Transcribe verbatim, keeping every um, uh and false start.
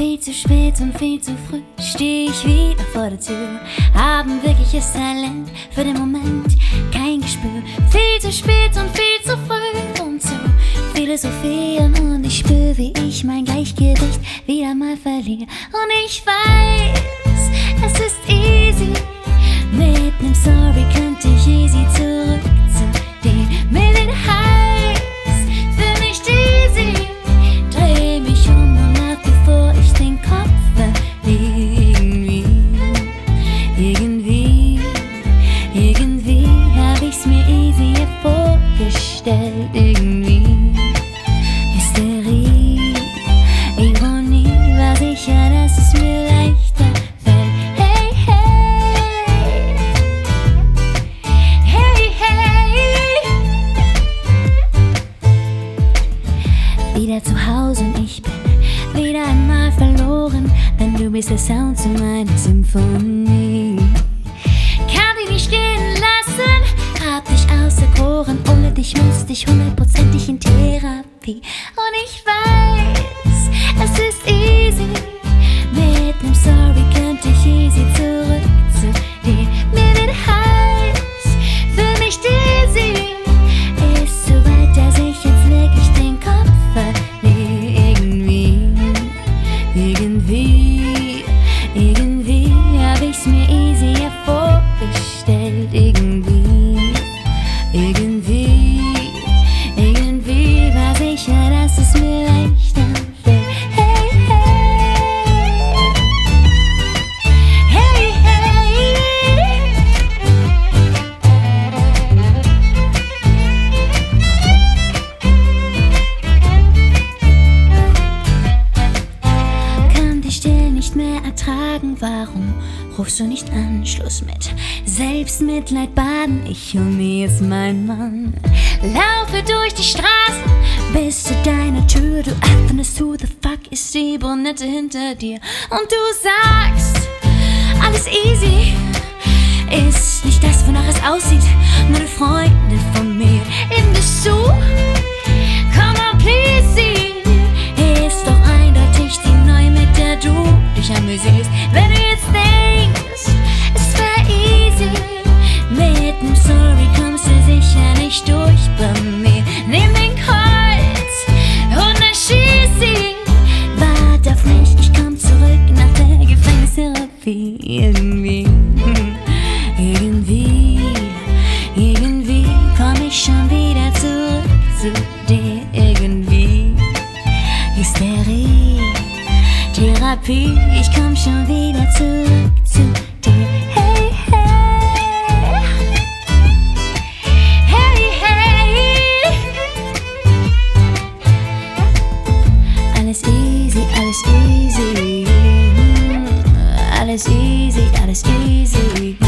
Viel zu spät und viel zu früh steh ich wieder vor der Tür. Haben wirkliches Talent für den Moment, kein Gespür. Viel zu spät und viel zu früh und zu philosophieren. Und ich spür, wie ich mein Gleichgewicht wieder mal verliere. Und ich weiß, es ist easy. Mit nem Sorry könnte ich easy zurück zu dir. Mit den Highs für mich easy. Dreh mich um und nach bevor ich den Kopf verliere. Irgendwie, irgendwie, irgendwie hab ich's mir easier vorgestellt. Irgendwie Hysterie, Ironie, war sicher, dass es mir leichter fällt. Hey, hey, hey, hey. Wieder zu Hause und ich bin wieder einmal verloren, denn du bist der Sound zu meiner Symphonie. Kann dich nicht gehen lassen, hab dich auserkoren. Ohne dich müsste ich hundertprozentig in Therapie. Und ich weiß, es ist easy. Mit nem Sorry könnte ich easy zurück zu dir. Mit den Highs für mich easy. Ist so weit, dass ich jetzt wirklich den Kopf verliere. Irgendwie, irgendwie, irgendwie hab ich's mir easier vorgestellt. Irgendwie, irgendwie, irgendwie war sicher, dass es mir leichter fällt. Hey, hey, hey, hey. Kann dich still nicht mehr ertragen, warum rufst du nicht an? Schluss mit Selbstmitleid baden, ich und mir ist mein Mann. Laufe durch die Straßen bis zu deiner Tür, du öffnest, who the fuck ist die Brunette hinter dir? Und du sagst, alles easy, ist nicht das, wonach es aussieht, nur eine Freundin von mir. Eben bist du, come on please see, ist doch eindeutig die Neue, mit der du dich amüsierst. Wenn du jetzt denkst, es wär easy, mit nem Sorry kommst du sicher nicht durch bei mir. Nimm den Colt und dann schieß ihn. Wart auf mich, ich komm zurück nach der Gefängnistherapie. Irgendwie, irgendwie, irgendwie komm ich schon wieder zurück zu dir. Irgendwie, Hysterie, Therapie, ich komm schon wieder zurück zu dir. Hey, hey, hey, hey. Alles easy, alles easy, alles easy, alles easy.